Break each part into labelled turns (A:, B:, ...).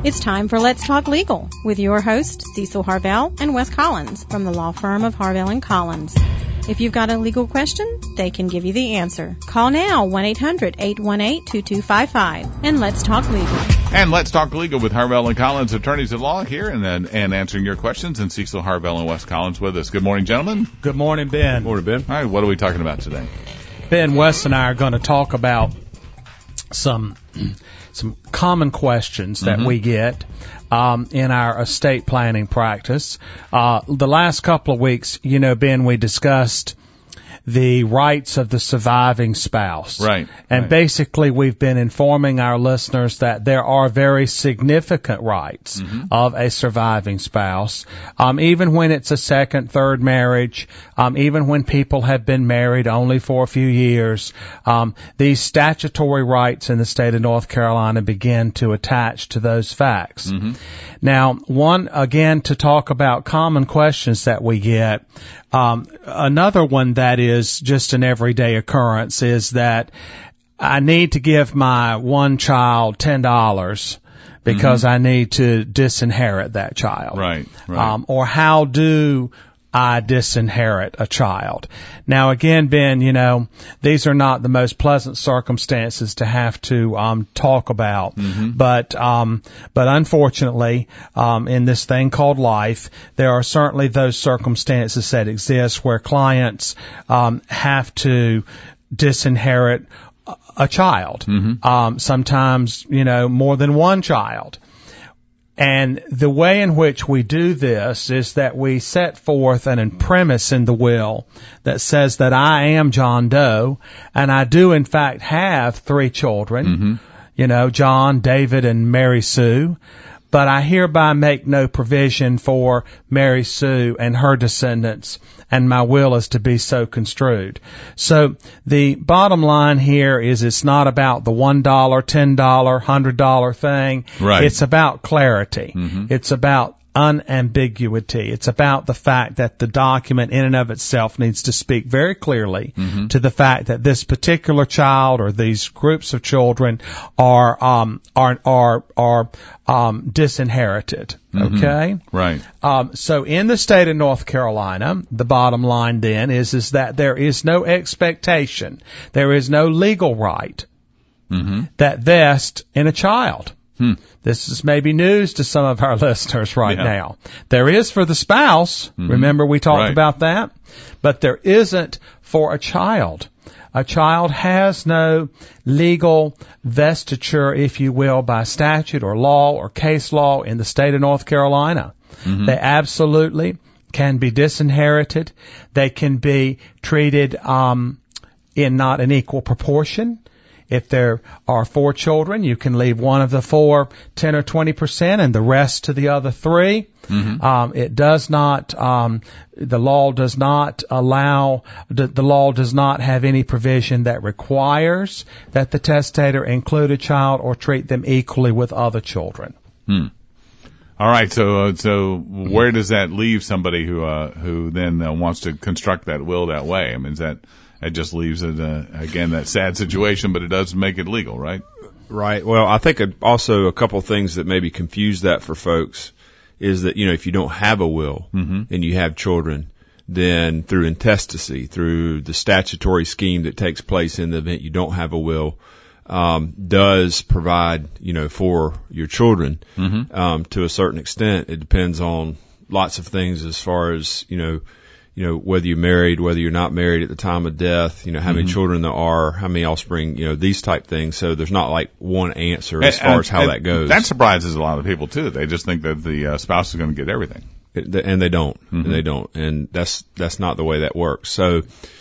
A: It's time for Let's Talk Legal with your hosts, Cecil Harvell and Wes Collins from the law firm of Harvell & Collins. If you've got a legal question, they can give you the answer. Call now, 1-800-818-2255, and Let's Talk Legal.
B: And Let's Talk Legal with Harvell & Collins, attorneys at law here, and answering your questions, and Cecil Harvell and Wes Collins with us. Good morning, gentlemen.
C: Good morning, Ben.
B: Good morning, Ben. All right, what are we talking about today?
C: Ben, Wes and I are going to talk about some common questions that we get in our estate planning practice. The last couple of weeks, Ben, we discussed the rights of the surviving spouse.
B: Right.
C: And basically we've been informing our listeners that there are very significant rights of a surviving spouse, even when it's a second, third marriage, even when people have been married only for a few years. These statutory rights in the state of North Carolina begin to attach to those facts. Now, to talk about common questions that we get, another one that is just an everyday occurrence is that I need to give my one child $10 because I need to disinherit that child.
B: Right.
C: Or how do I disinherit a child? Now again, Ben, these are not the most pleasant circumstances to have to talk about, but unfortunately, in this thing called life, there are certainly those circumstances that exist where clients have to disinherit a child, sometimes more than one child. And the way in which we do this is that we set forth an premise in the will that says that I am John Doe, and I do in fact have 3 children, John, David, and Mary Sue, but I hereby make no provision for Mary Sue and her descendants, and my will is to be so construed. So the bottom line here is it's not about the $1, $10, $100 thing.
B: Right.
C: It's about clarity. It's about unambiguity. It's about the fact that the document in and of itself needs to speak very clearly to the fact that this particular child or these groups of children are disinherited. Okay?
B: Right.
C: So in the state of North Carolina, the bottom line then is that there is no expectation, there is no legal right that vests in a child. This is maybe news to some of our listeners right now. There is for the spouse. Remember we talked about that? But there isn't for a child. A child has no legal vestiture, if you will, by statute or law or case law in the state of North Carolina. They absolutely can be disinherited. They can be treated in not an equal proportion. If there are 4 children, you can leave one of the 4 10 or 20% and the rest to the other 3. It does not, the law does not allow, the law does not have any provision that requires that the testator include a child or treat them equally with other children.
B: All right. So where does that leave somebody who then wants to construct that will that way? I mean, it just leaves it, again, that sad situation, but it does make it legal, right?
D: Right. Well, I think also a couple of things that maybe confuse that for folks is that, if you don't have a will and you have children, then through intestacy, through the statutory scheme that takes place in the event you don't have a will, does provide, for your children, to a certain extent. It depends on lots of things as far as, whether you're married, whether you're not married at the time of death, how many children there are, how many offspring, these type things. So there's not like one answer as far as how that goes.
B: That surprises a lot of people too. They just think that the spouse is going to get everything.
D: And they don't. And they don't. And that's not the way that works. So,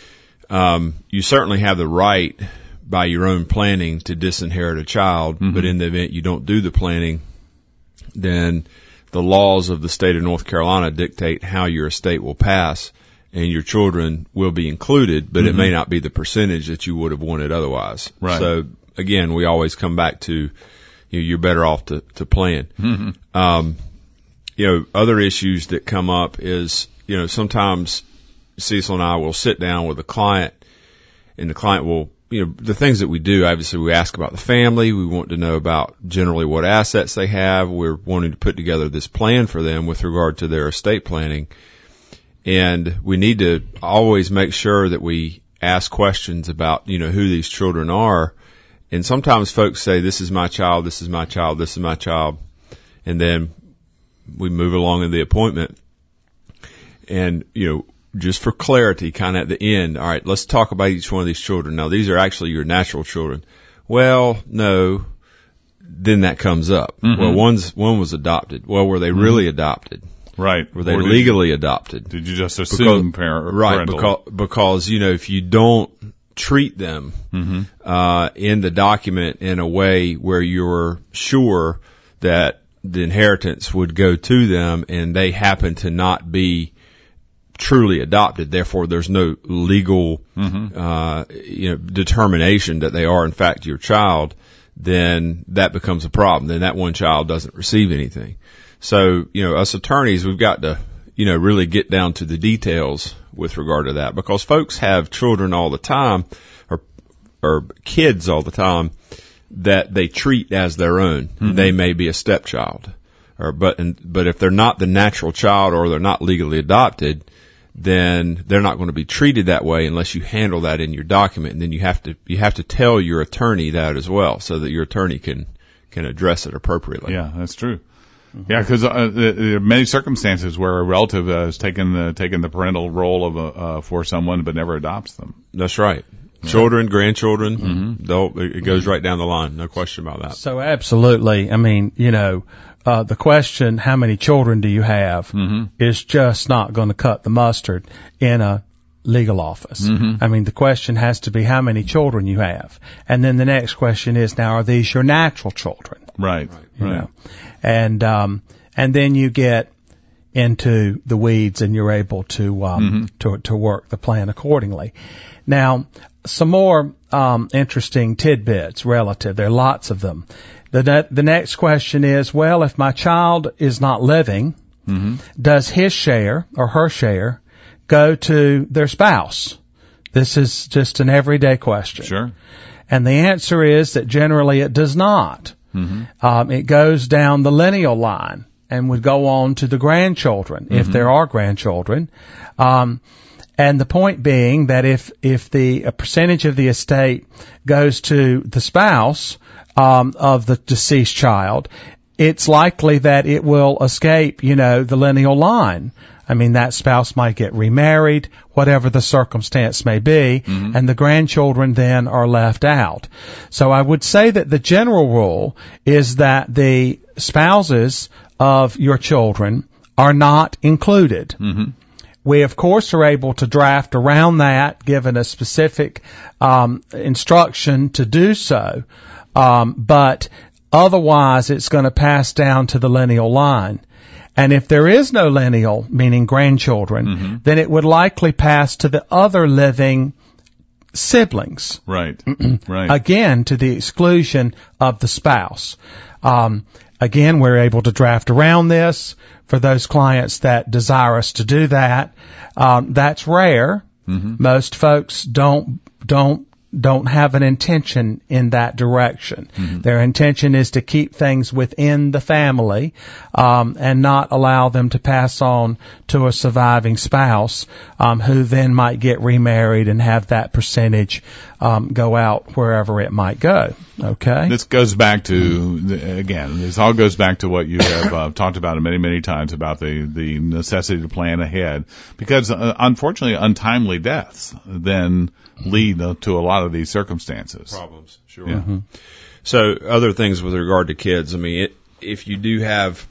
D: you certainly have the right by your own planning to disinherit a child, but in the event you don't do the planning, then the laws of the state of North Carolina dictate how your estate will pass, and your children will be included, but it may not be the percentage that you would have wanted otherwise.
B: Right.
D: So again, we always come back to, you're better off to plan. Other issues that come up is, sometimes Cecil and I will sit down with a client, and the client will the things that we do, obviously we ask about the family. We want to know about generally what assets they have. We're wanting to put together this plan for them with regard to their estate planning. And we need to always make sure that we ask questions about, who these children are. And sometimes folks say, this is my child, this is my child, this is my child. And then we move along in the appointment. And, just for clarity, kind of at the end, all right, let's talk about each one of these children. Now, these are actually your natural children. Well, no. Then that comes up. Mm-hmm. Well, one was adopted. Well, were they really adopted?
B: Right.
D: Were they legally adopted?
B: Did you just assume parental?
D: Right, because, if you don't treat them, in the document in a way where you're sure that the inheritance would go to them and they happen to not be truly adopted, therefore there's no legal, determination that they are in fact your child, then that becomes a problem. Then that one child doesn't receive anything. So, us attorneys, we've got to, really get down to the details with regard to that, because folks have children all the time, or kids all the time, that they treat as their own. Mm-hmm. They may be a stepchild, but if they're not the natural child or they're not legally adopted, then they're not going to be treated that way unless you handle that in your document. And then you have to tell your attorney that as well, so that your attorney can address it appropriately.
B: Yeah, that's true. Yeah, because there are many circumstances where a relative has taken the parental role for someone but never adopts them.
D: That's right. Yeah. Children, grandchildren, it goes right down the line. No question about that.
C: So absolutely. I mean, the question, how many children do you have, is just not going to cut the mustard in a legal office. Mm-hmm. I mean, the question has to be how many children you have. And then the next question is, now, are these your natural children?
B: Right.
C: You know? And then you get into the weeds and you're able to work the plan accordingly. Now, some more interesting tidbits relative. There are lots of them. The next question is, well, if my child is not living, does his share or her share go to their spouse? This is just an everyday question.
B: Sure.
C: And the answer is that generally it does not. It goes down the lineal line and would go on to the grandchildren, if there are grandchildren. And the point being that if a percentage of the estate goes to the spouse of the deceased child, it's likely that it will escape, the lineal line. I mean, that spouse might get remarried, whatever the circumstance may be, and the grandchildren then are left out. So I would say that the general rule is that the spouses of your children are not included. We, of course, are able to draft around that, given a specific instruction to do so, but otherwise it's going to pass down to the lineal line. And if there is no lineal, meaning grandchildren, then it would likely pass to the other living siblings.
B: Right.
C: Again, to the exclusion of the spouse. Again, we're able to draft around this for those clients that desire us to do that. That's rare. Most folks don't have an intention in that direction. Their intention is to keep things within the family, and not allow them to pass on to a surviving spouse, who then might get remarried and have that percentage, go out wherever it might go. Okay?
B: This goes back to, this all goes back to what you have talked about many, many times about the necessity to plan ahead, because unfortunately untimely deaths then lead to a lot of these circumstances.
D: Problems, sure. Yeah. So other things with regard to kids, I mean, if you do have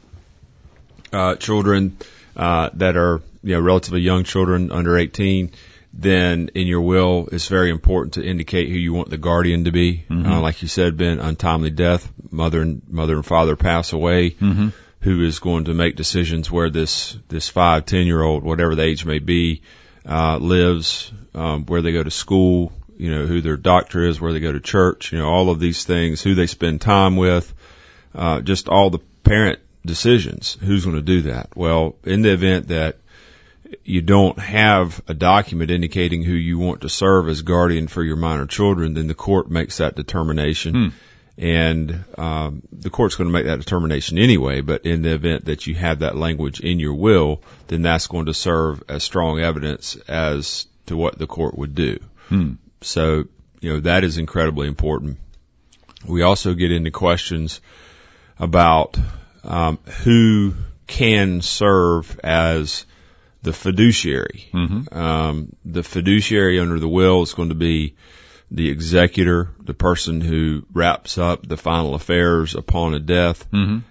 D: children that are relatively young children under 18, then in your will it's very important to indicate who you want the guardian to be. Like you said, Ben, untimely death, mother and father pass away. Who is going to make decisions where this 5-10-year-old, whatever the age may be, lives, where they go to school, who their doctor is, where they go to church, all of these things, who they spend time with, just all the parent decisions. Who's going to do that? Well, in the event that you don't have a document indicating who you want to serve as guardian for your minor children, then the court makes that determination. And the court's going to make that determination anyway, but in the event that you have that language in your will, then that's going to serve as strong evidence as to what the court would do. So, that is incredibly important. We also get into questions about who can serve as the fiduciary. The fiduciary under the will is going to be the executor, the person who wraps up the final affairs upon a death, and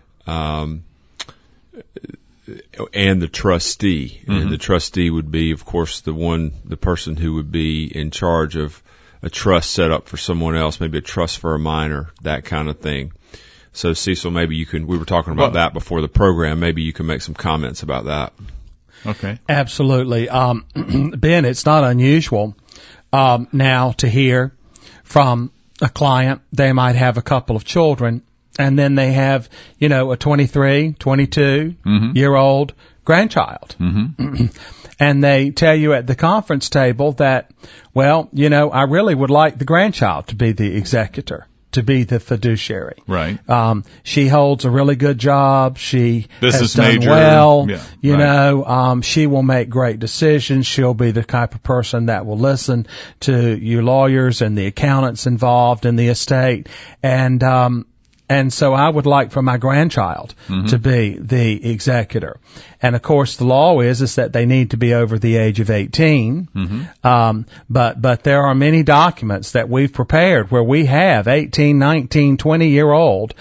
D: the trustee. And the trustee would be, of course, the person who would be in charge of a trust set up for someone else, maybe a trust for a minor, that kind of thing. So, Cecil, maybe we were talking about that before the program, maybe you can make some comments about that.
B: Okay.
C: Absolutely. Ben, it's not unusual now to hear from a client. They might have a couple of children, and then they have, a 23, 22-year-old grandchild. And they tell you at the conference table that, well, I really would like the grandchild to be the executor, to be the fiduciary.
B: Right.
C: She holds a really good job. She
B: Business
C: has done
B: major.
C: well.
B: Yeah,
C: she will make great decisions. She'll be the type of person that will listen to you lawyers and the accountants involved in the estate. And so I would like for my grandchild to be the executor. And of course the law is that they need to be over the age of 18. But there are many documents that we've prepared where we have 18, 19, 20-year-old,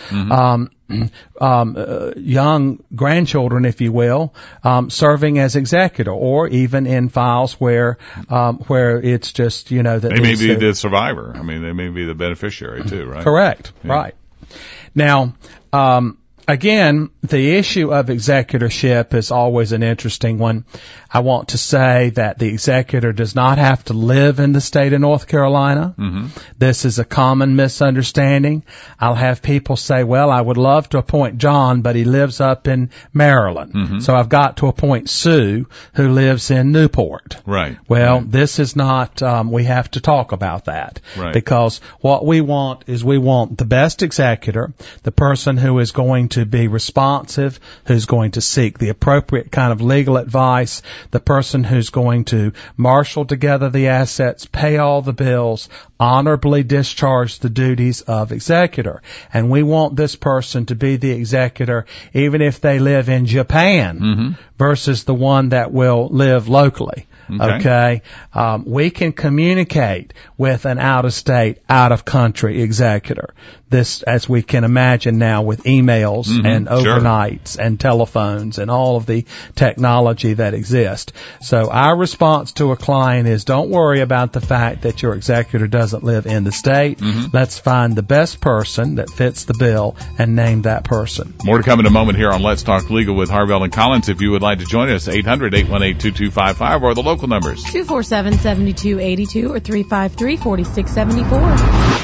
C: young grandchildren, if you will, serving as executor, or even in files where it's just, that
B: they may be the survivor. I mean, they may be the beneficiary too, right?
C: Correct.
B: Yeah.
C: Right. Now, again, the issue of executorship is always an interesting one. I want to say that the executor does not have to live in the state of North Carolina. This is a common misunderstanding. I'll have people say, well, I would love to appoint John, but he lives up in Maryland. So I've got to appoint Sue, who lives in Newport.
B: Right.
C: Well, this is not, we have to talk about that.
B: Right.
C: Because what we want is we want the best executor, the person who is going to be responsive, who's going to seek the appropriate kind of legal advice, the person who's going to marshal together the assets, pay all the bills, honorably discharge the duties of executor. And we want this person to be the executor even if they live in Japan versus the one that will live locally. Okay. We can communicate with an out-of-state, out-of-country executor. This, as we can imagine now, with emails and overnights and telephones and all of the technology that exists. So our response to a client is, don't worry about the fact that your executor doesn't live in the state. Let's find the best person that fits the bill and name that person.
B: More to come in a moment here on Let's Talk Legal with Harvell and Collins. If you would like to join us, 800-818-2255 or the local numbers.
A: 247-7282 or 353-4674.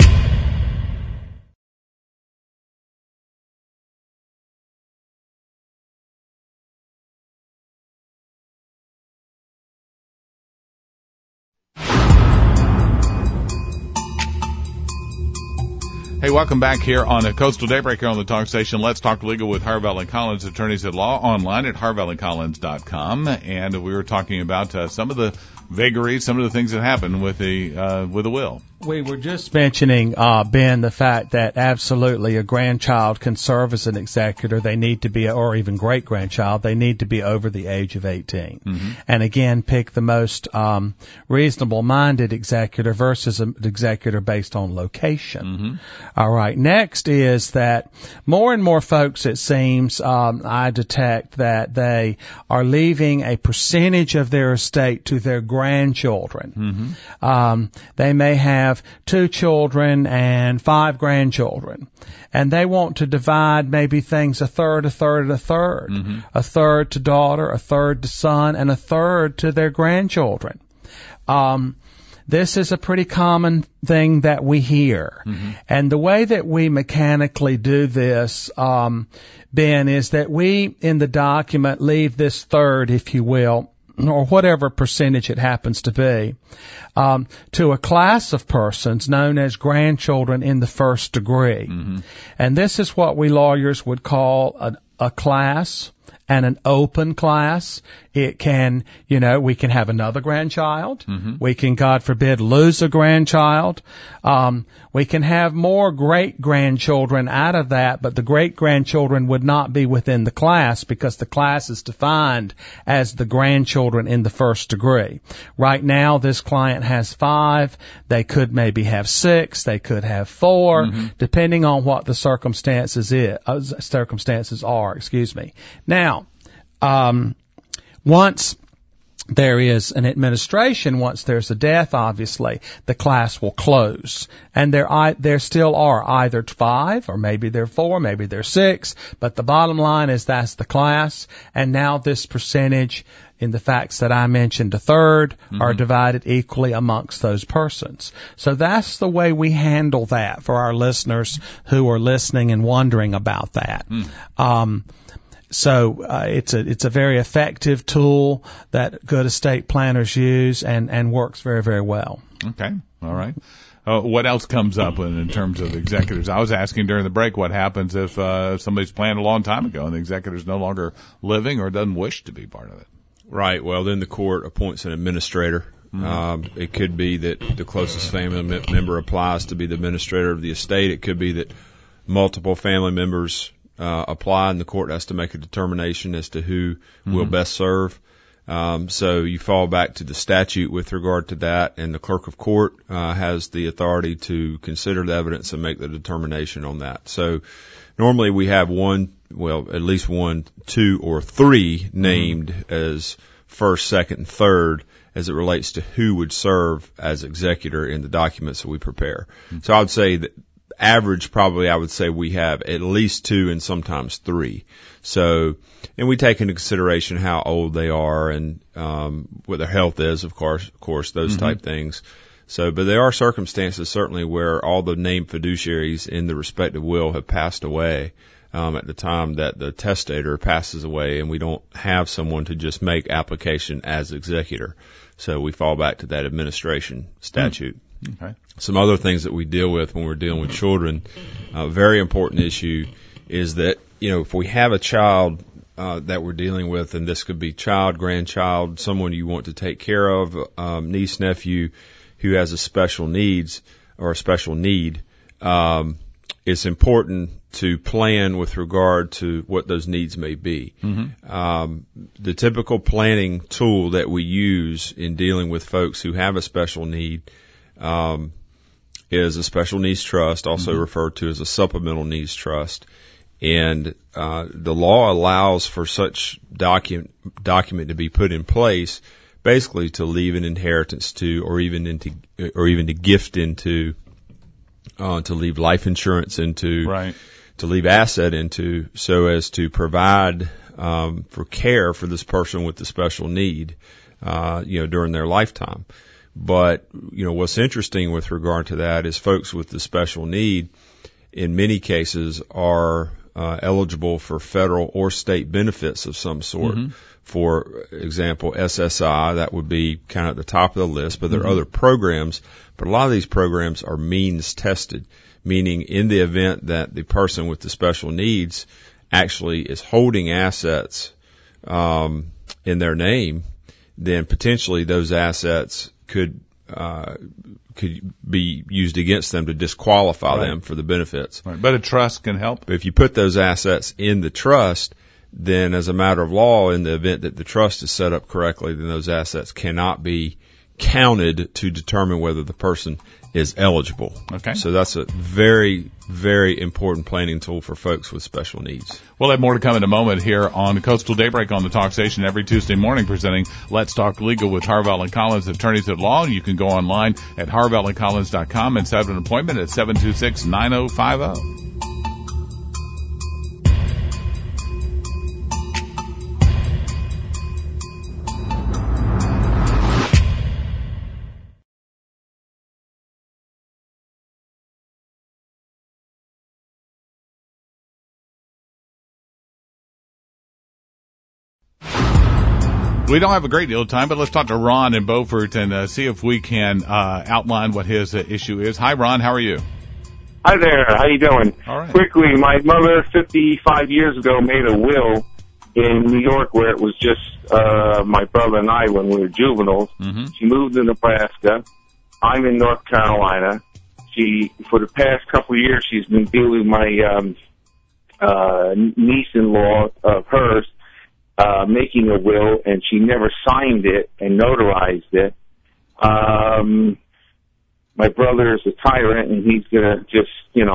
B: Hey, welcome back here on a Coastal Daybreak here on the talk station. Let's Talk Legal with Harvell and Collins, attorneys at law, online at harvellandcollins.com. And we were talking about some of the vagaries, some of the things that happen with the will.
C: We were just mentioning, Ben, the fact that absolutely a grandchild can serve as an executor. They need to be, or even great-grandchild, they need to be over the age of 18. And again, pick the most reasonable-minded executor versus an executor based on location. All right. Next is that more and more folks, it seems, I detect that they are leaving a percentage of their estate to their grandchildren. They may have 2 children and 5 grandchildren, and they want to divide maybe things a third, a third, a third. A third to daughter, a third to son, and a third to their grandchildren. This is a pretty common thing that we hear. And the way that we mechanically do this, Ben, is that we, in the document, leave this third, if you will, or whatever percentage it happens to be, to a class of persons known as grandchildren in the first degree. Mm-hmm. And this is what we lawyers would call a class and an open class. It can, we can have another grandchild. Mm-hmm. We can, God forbid, lose a grandchild. We can have more great-grandchildren out of that, but the great-grandchildren would not be within the class because the class is defined as the grandchildren in the first degree. Right now, this client has 5. They could maybe have 6. They could have 4, mm-hmm. depending on what the circumstances are. Now, once there is an administration, once there's a death, obviously, the class will close. And there still are either 5, or maybe they're 4, maybe they're 6, but the bottom line is that's the class. And now this percentage in the facts that I mentioned, a third, mm-hmm. are divided equally amongst those persons. So that's the way we handle that for our listeners who are listening and wondering about that. So it's a very effective tool that good estate planners use and works very, very well.
B: Okay. All right. What else comes up in terms of executors? I was asking during the break what happens if somebody's planned a long time ago and the executor's no longer living or doesn't wish to be part of it.
D: Right. Well, then the court appoints an administrator. Mm-hmm. It could be that the closest family member applies to be the administrator of the estate. It could be that multiple family members apply, and the court has to make a determination as to who mm-hmm. will best serve. So you fall back to the statute with regard to that, and the clerk of court has the authority to consider the evidence and make the determination on that. So normally we have at least 1, 2, or 3 named mm-hmm. as first, second, and third as it relates to who would serve as executor in the documents that we prepare. Mm-hmm. So I would say that average, probably I would say we have at least 2 and sometimes 3. So, and we take into consideration how old they are and what their health is, of course, those mm-hmm. type things. So, but there are circumstances certainly where all the named fiduciaries in the respective will have passed away at the time that the testator passes away, and we don't have someone to just make application as executor. So we fall back to that administration statute. Okay. Some other things that we deal with when we're dealing with children, a very important issue is that, if we have a child that we're dealing with, and this could be child, grandchild, someone you want to take care of, niece, nephew who has a special needs or a special need, it's important to plan with regard to what those needs may be. Mm-hmm. The typical planning tool that we use in dealing with folks who have a special need is a special needs trust, also mm-hmm. referred to as a supplemental needs trust. And the law allows for such document to be put in place, basically to leave an inheritance to, or even to gift into, to leave life insurance into, right. to leave asset into, so as to provide for care for this person with the special need, during their lifetime. But, what's interesting with regard to that is folks with the special need, in many cases, are eligible for federal or state benefits of some sort. Mm-hmm. For example, SSI, that would be kind of at the top of the list, but there mm-hmm. are other programs. But a lot of these programs are means tested, meaning in the event that the person with the special needs actually is holding assets in their name, then potentially those assets could be used against them to disqualify right. them for the benefits.
B: Right. But a trust can help.
D: But if you put those assets in the trust, then as a matter of law, in the event that the trust is set up correctly, then those assets cannot be counted to determine whether the person is eligible. Okay. So that's a very, very important planning tool for folks with special needs.
B: We'll have more to come in a moment here on Coastal Daybreak on the Talk Station every Tuesday morning, presenting Let's Talk Legal with Harvell and Collins, attorneys at law. You can go online at harvellandcollins.com and set an appointment at 726-9050. We don't have a great deal of time, but let's talk to Ron in Beaufort and see if we can outline what his issue is. Hi, Ron. How are you?
E: Hi there. How you doing?
B: All right.
E: Quickly, my mother 55 years ago made a will in New York where it was just my brother and I when we were juveniles.
B: Mm-hmm.
E: She moved to Nebraska. I'm in North Carolina. For the past couple of years, she's been dealing with my niece-in-law of hers making a will, and she never signed it and notarized it. My brother is a tyrant, and he's going to just,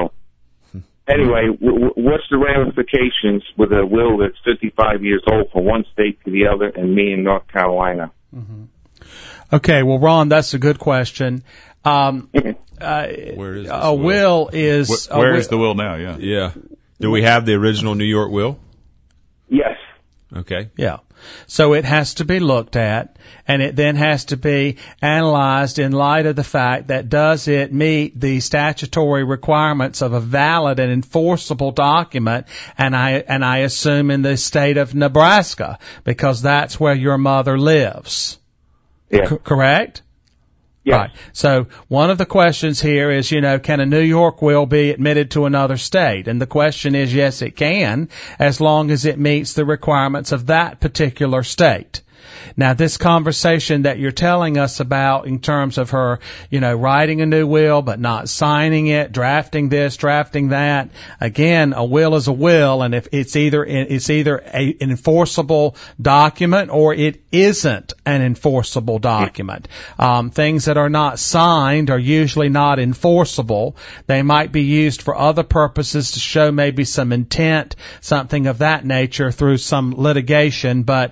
E: Anyway, what's the ramifications with a will that's 55 years old from one state to the other and me in North Carolina?
C: Mm-hmm. Okay, well, Ron, that's a good question.
D: Where is this
C: a will is...
B: Where is the will now? Yeah.
D: Yeah. Do we have the original New York will?
E: Yes.
D: Okay.
C: Yeah. So it has to be looked at, and it then has to be analyzed in light of the fact that does it meet the statutory requirements of a valid and enforceable document, and I assume in the state of Nebraska, because that's where your mother lives.
E: Yeah.
C: Correct?
E: Yes.
C: Right. So one of the questions here is, can a New York will be admitted to another state? And the question is, yes, it can, as long as it meets the requirements of that particular state. Now, this conversation that you're telling us about in terms of her, writing a new will but not signing it, drafting this, drafting that, again, a will is a will, and if it's either an enforceable document or it isn't an enforceable document. Things that are not signed are usually not enforceable. They might be used for other purposes to show maybe some intent, something of that nature through some litigation, but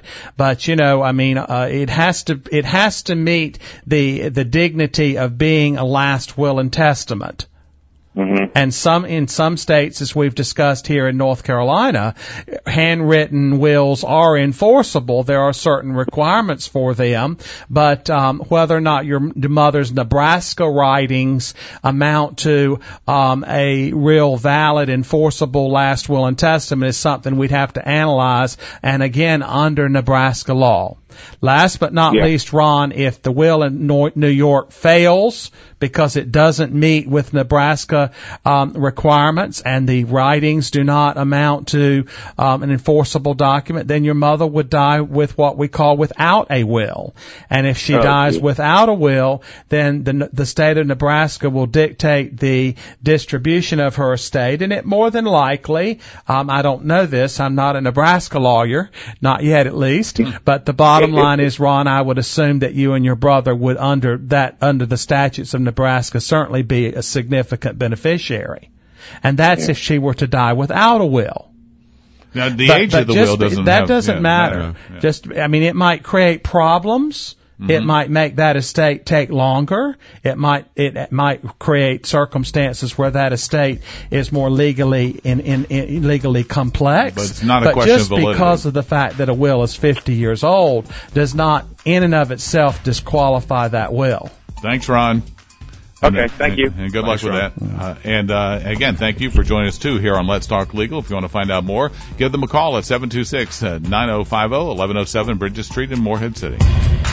C: it has to meet the dignity of being a last will and testament.
E: Mm-hmm.
C: And in some states, as we've discussed here in North Carolina, handwritten wills are enforceable. There are certain requirements for them, but whether or not your mother's Nebraska writings amount to a real valid, enforceable last will and testament is something we'd have to analyze, and again, under Nebraska law. Last but not least, Ron, if the will in New York fails because it doesn't meet with Nebraska requirements and the writings do not amount to an enforceable document, then your mother would die with what we call without a will. And if she dies without a will, then the state of Nebraska will dictate the distribution of her estate, and it more than likely, I don't know this, I'm not a Nebraska lawyer, not yet at least, but the bottom line is, Ron, I would assume that you and your brother would, under the statutes of Nebraska, certainly be a significant beneficiary. And that's if she were to die without a will.
B: Now, the age of the will doesn't
C: matter.
B: Yeah.
C: It might create problems. Mm-hmm. It might make that estate take longer. It might create circumstances where that estate is more legally complex.
B: But it's not a question of validity.
C: Just because of the fact that a will is 50 years old does not, in and of itself, disqualify that will.
B: Thanks, Ron.
E: Okay, thank you.
B: And good luck with that. Again, thank you for joining us, too, here on Let's Talk Legal. If you want to find out more, give them a call at 726-9050, 1107 Bridges Street in Morehead City.